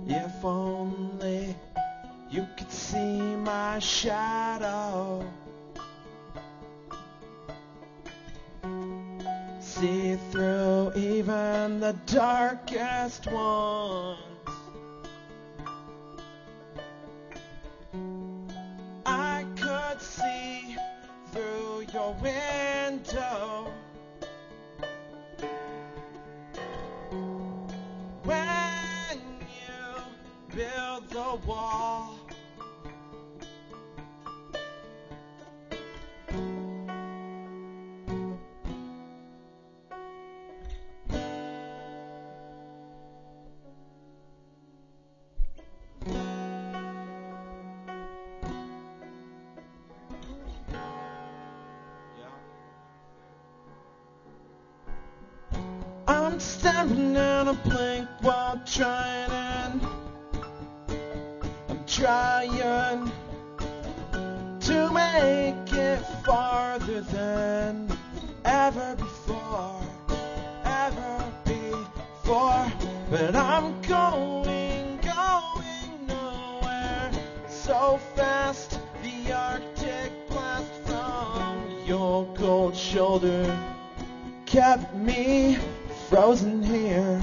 If only you could see my shadow, see through even the darkest ones. I could see through your window when you build the wall. I'm staring at a blank wall, trying to make it farther than ever before, but I'm going nowhere so fast. The Arctic blast from your cold shoulder kept me frozen here.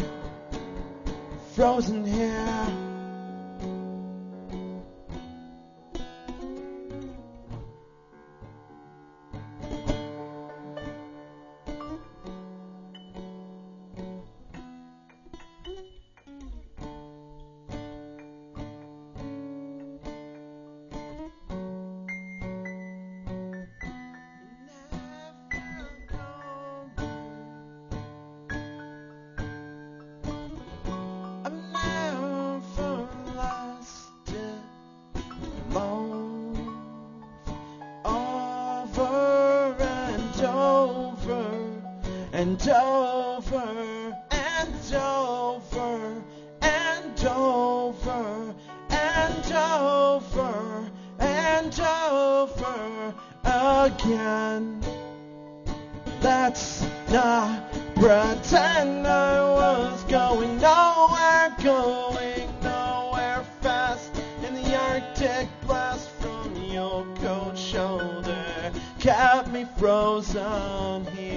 And over and over and over and over and over again. Let's not pretend I was going nowhere fast. In the Arctic blast from your cold shoulder kept me frozen here.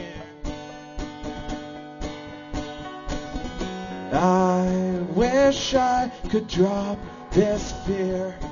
I wish I could drop this fear.